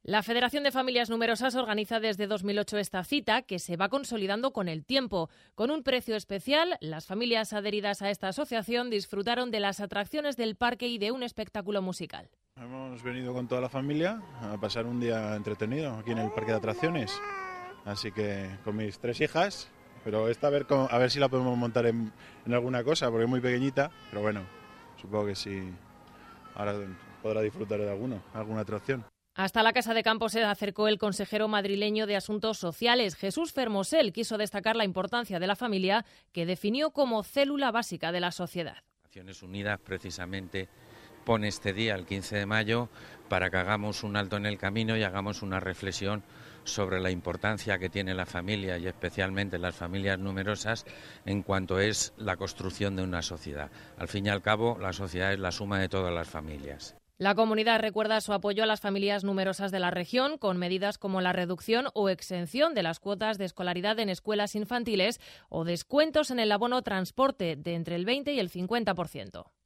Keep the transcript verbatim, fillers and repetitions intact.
La Federación de Familias Numerosas organiza desde dos mil ocho esta cita, que se va consolidando con el tiempo. Con un precio especial, las familias adheridas a esta asociación disfrutaron de las atracciones del parque y de un espectáculo musical. Hemos venido con toda la familia a pasar un día entretenido aquí en el parque de atracciones. Así que con mis tres hijas, pero esta a ver, a ver si la podemos montar en, en alguna cosa, porque es muy pequeñita. Pero bueno, supongo que sí, ahora podrá disfrutar de alguno, alguna atracción. Hasta la Casa de Campo se acercó el consejero madrileño de Asuntos Sociales, Jesús Fermosel. Quiso destacar la importancia de la familia, que definió como célula básica de la sociedad. Naciones Unidas precisamente pone este día, el quince de mayo, para que hagamos un alto en el camino y hagamos una reflexión sobre la importancia que tiene la familia y especialmente las familias numerosas en cuanto es la construcción de una sociedad. Al fin y al cabo, la sociedad es la suma de todas las familias. La comunidad recuerda su apoyo a las familias numerosas de la región con medidas como la reducción o exención de las cuotas de escolaridad en escuelas infantiles o descuentos en el abono transporte de entre el veinte y el cincuenta por ciento.